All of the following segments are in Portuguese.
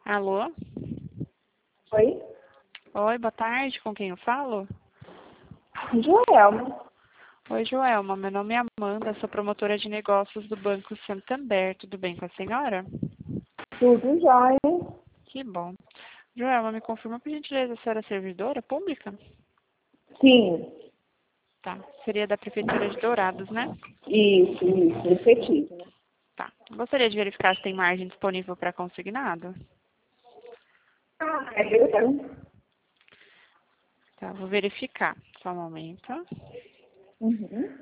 Alô? Oi? Oi, boa tarde. Com quem eu falo? Joelma. Oi, Joelma. Meu nome é Amanda, sou promotora de negócios do Banco Santander. Tudo bem com a senhora? Tudo jóia? Que bom. Joelma, me confirma, por gentileza, a senhora é servidora pública? Sim. Tá. Seria da Prefeitura de Dourados, né? Isso, efetivo, né? Tá. Gostaria de verificar se tem margem disponível para consignado? É verdade. Tá, vou verificar. Só um momento. Uhum.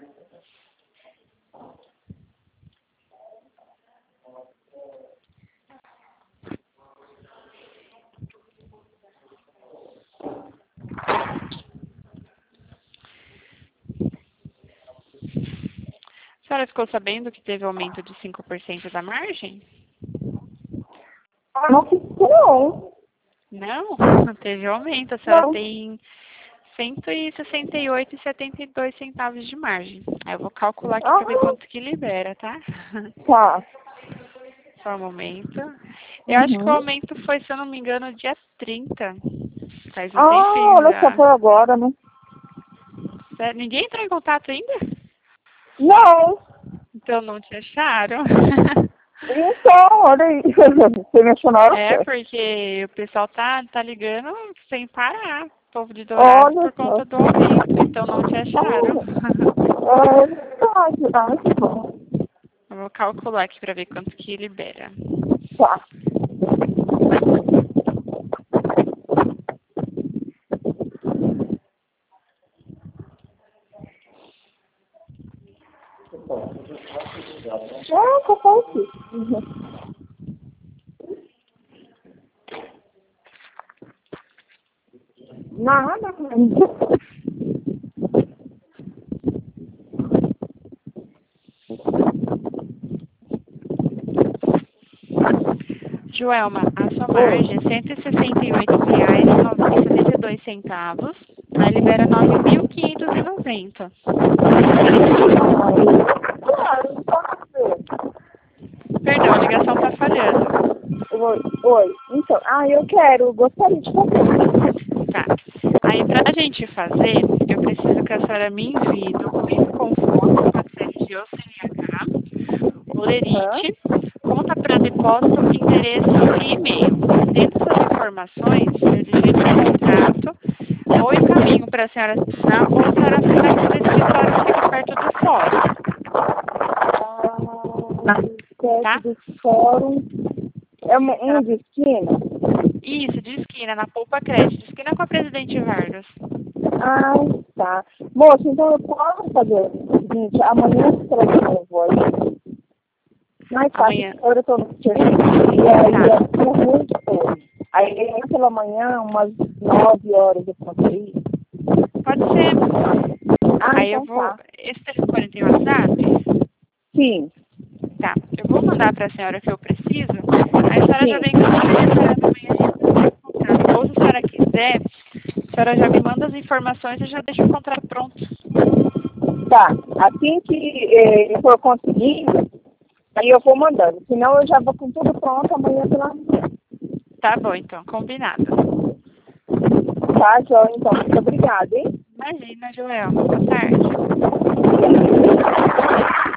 A senhora ficou sabendo que teve aumento de 5% da margem? Não ficou, não. Não, não teve aumento. A senhora Não. tem 168,72 centavos de margem. Aí eu vou calcular aqui para ver Ah, quanto que libera, tá? tá. Só um momento. Eu acho que o Uhum. aumento foi, se eu não me engano, dia 30. Faz um Ah, tempinho olha só, já. foi agora, né? Sério, ninguém entrou em contato ainda? Não. Então não te acharam? Então, olha aí. Você mencionou a hora É, certa. porque o pessoal tá ligando sem parar. O povo de Dourados Olha por só. conta do aumento. Então não te acharam. É verdade. Ah, que bom. Eu vou calcular aqui para ver quanto que libera. Tá. Ah, capaz sim. Uhum. Nada. Joelma, a sua Oi. margem é R$ 168,72. Aí libera 9.590. Claro, pode ser. Perdão, a ligação está falhando. Oi, oi. Então, eu gostaria de fazer. Tá. Aí, para a gente fazer, eu preciso que a senhora me envie documento com foto, pode ser de ou CNH, Aham. olerite, conta para depósito, endereço e e-mail. Tendo essas informações, eu digito o contrato, ou encaminho para a senhora assinar, ou a senhora assina aqui no escritório que fica perto do fórum, Na tá? sede do fórum. É um Tá. de esquina? Isso, de esquina, na Poupa Crédito, de esquina com a Presidente Vargas. Ah, tá. Moça, então eu posso fazer o seguinte, amanhã eu vou aí. Mais fácil, Amanhã. agora eu tô no serviço, e aí Tá. é muito pouco. Aí amanhã pela manhã, umas 9 horas eu posso ir. Pode ser. Ah, Aí eu então vou. tá. Esse telefone tem WhatsApp? Sim, Tá. Eu vou mandar para a senhora o que eu preciso. Aí a senhora já sim. vem com a preparada amanhã e fazer o contrato. Ou se a senhora quiser, a senhora já me manda as informações e já deixa o contrato pronto. Tá. Assim que eu for conseguindo, aí eu vou mandando. Senão eu já vou com tudo pronto amanhã pela manhã. Tá bom, então. Combinado. Tá, João? Então, muito obrigada, hein? Imagina, Joelma. Boa tarde.